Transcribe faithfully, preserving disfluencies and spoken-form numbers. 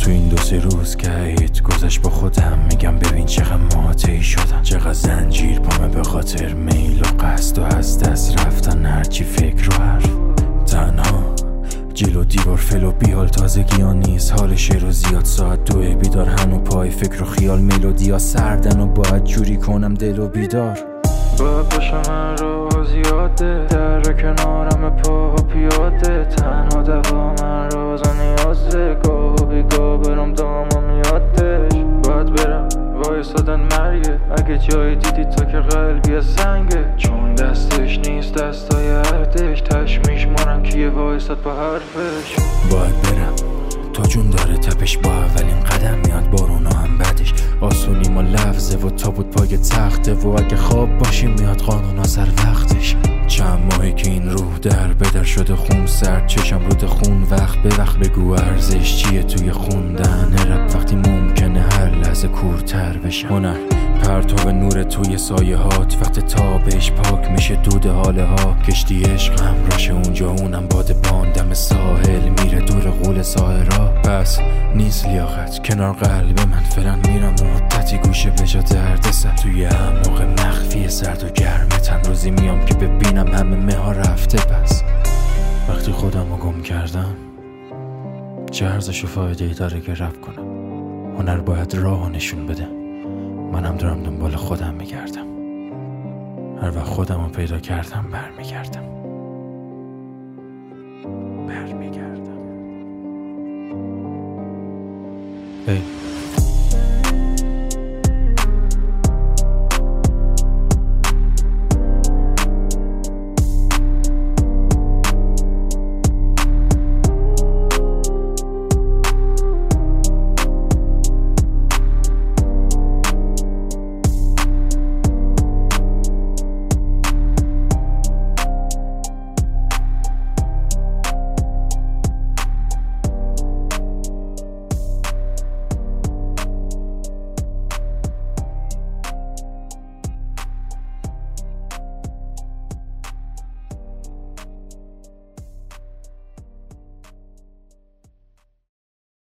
تو این دو سه روز که عید گذشت با خودم میگم ببین چقدر ماتی شدم، چقدر زنجیر پامه به خاطر میل و قصد و از دست رفتن هرچی فکر و حرف. تنها جلو دیوار فل و بیال، تازگی ها نیست حال شعر و زیاد، ساعت دوه بیدار هنو پای فکر و خیال، ملودی ها سردن و باید جوری کنم دل و بیدار. باید باشم من رو زیاده در کنارم پا پیاده، تنها دوا من راز و نیازه، گاه و بیگاه برم دام و میادش. باید برم وایستادن مرگه اگه جایی دیدی تا که قلبی سنگه، چون دستش نیست دستای عهدش، تش میشمارم کیه وایستاد با حرفش. باید برم تا جون داره تپش، با اولین قدم میاد بارونا هم بعدش، آسونی ما لفظه و تابوت پای تخته، و اگه خواب باشیم میاد قانونا سر وقتش. چند ماهی که این روح در بدر شده خون سرد، چشم رود خون وقت به وقت بگو ارزش چیه توی خوندن رپ وقتی ممکنه هر لحظه کورتر بشه. هنر پرتاب نور توی سایه هات، وقت تابش پاک میشه دود حاله ها، کشتی عشق همراشه اونجا اونم باد باندم ساحل میره دور غول ساحرا. پس نیست لیاقت کنار قلب من فعلا میرم مدتی گوشه به جا درد سر، توی اعماق مخفی سرد و گرم تن روزی میام که ببینم همه مها رفته. پس وقتی خودم رو گم کردم چه ارزش و فایده‌ای داره که رپ کنم؟ هنر باید راه نشون بده، منم دارم دنبال خودم میگردم، هر وقت خودم رو پیدا کردم برمیگردم برمیگردم. ای